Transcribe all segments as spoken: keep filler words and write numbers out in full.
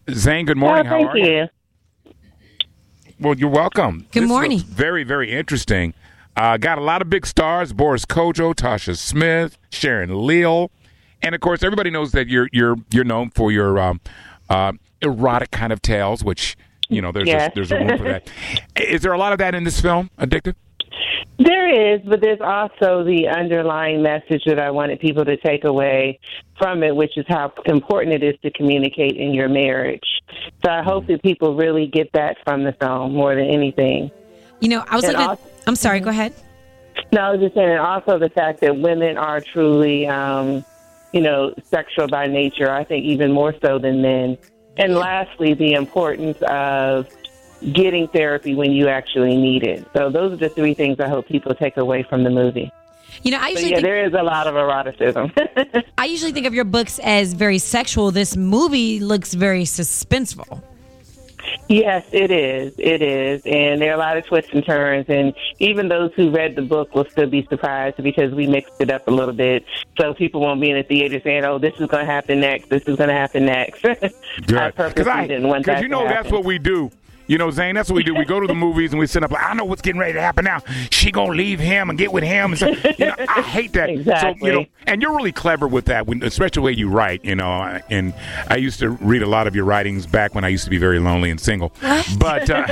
Zane, good morning. Oh, How thank are you. you? Well, you're welcome. Good This morning. looks very, very interesting. Uh, got a lot of big stars: Boris Kodjoe, Tasha Smith, Sharon Leal, and of course, everybody knows that you're you're you're known for your um, uh, erotic kind of tales, which you know there's Yes. a, there's a room for that. Is there a lot of that in this film, Addicted? There is, but there's also the underlying message that I wanted people to take away from it, which is how important it is to communicate in your marriage. So I hope that people really get that from the film more than anything. You know, I was And looking. also- I'm sorry. Go ahead. No, I was just saying, and also the fact that women are truly, um, you know, sexual by nature, I think even more so than men. And lastly, the importance of getting therapy when you actually need it. So those are the three things I hope people take away from the movie. You know, I But usually yeah, think, there is a lot of eroticism. I usually think of your books as very sexual. This movie looks very suspenseful. Yes, it is. It is. And there are a lot of twists and turns. And even those who read the book will still be surprised because we mixed it up a little bit. So people won't be in the theater saying, oh, this is going to happen next. This is going to happen next. I Good. purposely I, didn't want that Because you know to that's happen. what we do. You know, Zane, that's what we do. We go to the movies and we sit up like, I know what's getting ready to happen now. She gonna leave him and get with him. And so, you know, I hate that. Exactly. So, you know, and you're really clever with that, when, especially the way you write. You know, and I used to read a lot of your writings back when I used to be very lonely and single. But uh,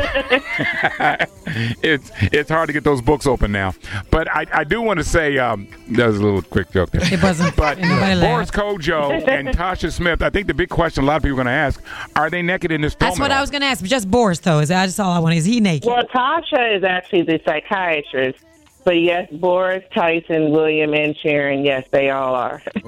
it's it's hard to get those books open now. But I, I do want to say um, that was a little quick joke there. It wasn't. But Nobody Boris laughed. Kodjoe and Tasha Smith, I think the big question a lot of people are going to ask: are they naked in this film? That's what at I all? was going to ask. Just Boris, though. Is that's all I want? Is he naked? Well, Tasha is actually the psychiatrist. But yes, Boris, Tyson, William, and Sharon, yes, they all are. Ooh,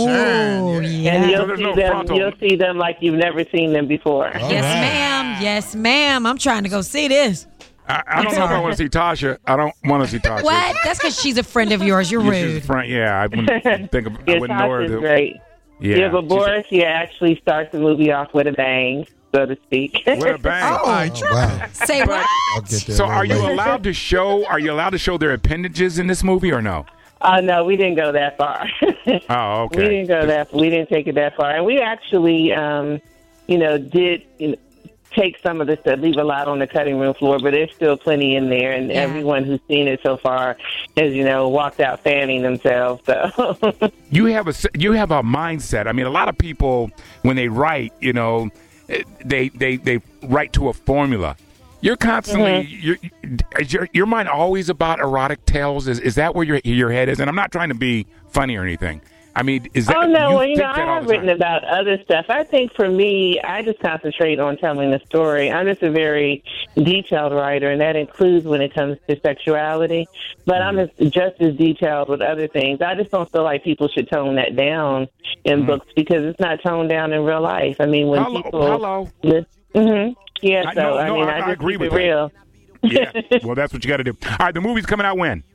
And yeah. you'll So there's see no them. frontal. You'll see them like you've never seen them before. Yes, ma'am. Yes, ma'am. I'm trying to go see this. I, I don't know if I want to see Tasha. I don't want to see Tasha. What? That's because she's a friend of yours. You're Yeah, she's rude. a friend. Yeah, I wouldn't think of. I Yeah, wouldn't know her. Tasha's to- great. Yeah, Yeah, but she's Boris, yeah, actually starts the movie off with a bang, so to speak. a, with a bang. Oh, wow. Say what? I'll get there So, a little are you later. allowed to show? Are you allowed to show their appendages in this movie or no? Uh, no, we didn't go that far. Oh, okay. We didn't go that. We didn't take it that far, and we actually, um, you know, did you know, take some of the stuff, leave a lot on the cutting room floor, but there's still plenty in there, and Yeah. everyone who's seen it so far has, you know, walked out fanning themselves. So. You have a s- you have a mindset. I mean, a lot of people when they write, you know, eh, they they they write to a formula. You're constantly Mm-hmm. you're, is your your mind always about erotic tales. Is is that where your your head is? And I'm not trying to be funny or anything. I mean, is that Oh, no, you well, you know, think that I all have the written time? about other stuff. I think for me, I just concentrate on telling the story. I'm just a very detailed writer, and that includes when it comes to sexuality. But I'm as, just as detailed with other things. I just don't feel like people should tone that down in books because it's not toned down in real life. I mean, when Hello, people... hello. Mm-hmm. Yeah, I- so, no, I no, mean, I- I, I just agree keep with it that. real. Yeah. Well, that's what you got to do. All right, the movie's coming out when?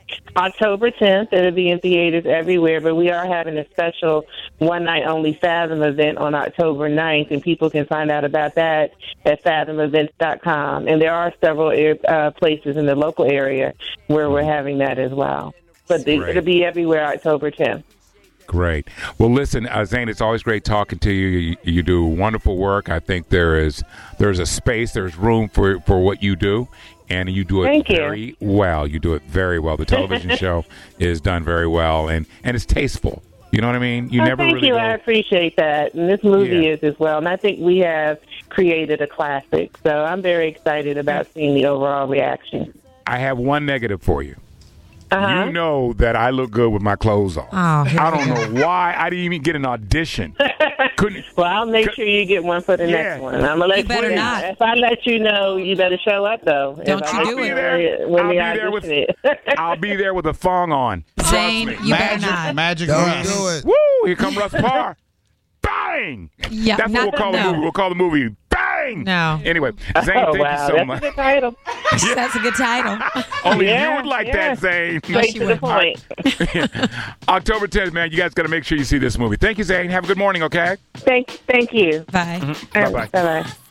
October tenth. It'll be in theaters everywhere, but we are having a special one-night-only Fathom event on October ninth, and people can find out about that at fathom events dot com. And there are several uh, places in the local area where we're having that as well. But the, Great. it'll be everywhere October tenth. Great. Well, listen, uh, Zane, it's always great talking to you. you. You do wonderful work. I think there is there's a space, there's room for, for what you do, and you do it Thank you. very well. You do it very well. The television show is done very well, and, and it's tasteful. You know what I mean? You Oh, never thank really you. go. I appreciate that. And this movie Yeah. is as well. And I think we have created a classic. So I'm very excited about seeing the overall reaction. I have one negative for you. Uh-huh. You know that I look good with my clothes on. Oh, here I we don't go. know why I didn't even get an audition. Couldn't. Well, I'll make Could- sure you get one for the Yeah. next one. I'm gonna let You better if, not. If I let you know, you better show up though. Don't If you I do let it. know there. When I'll the be there with- audition is. I'll be there with a thong on. Trust Zane, me. you better Magic, not. magic Don't Russ. do it. Woo! Here come Russ Parr. Bang! Yeah, That's not what we'll call the- the no. movie. We'll call the movie Bang! No. Anyway, Zane, Oh, thank wow. you so That's much. a good title. That's a good title. Only Yeah, you would like yeah. that, Zane. Straight she to the would. point. October tenth, man. You guys got to make sure you see this movie. Thank you, Zane. Have a good morning, okay? Thank, thank you. Bye. Bye-bye. Bye bye.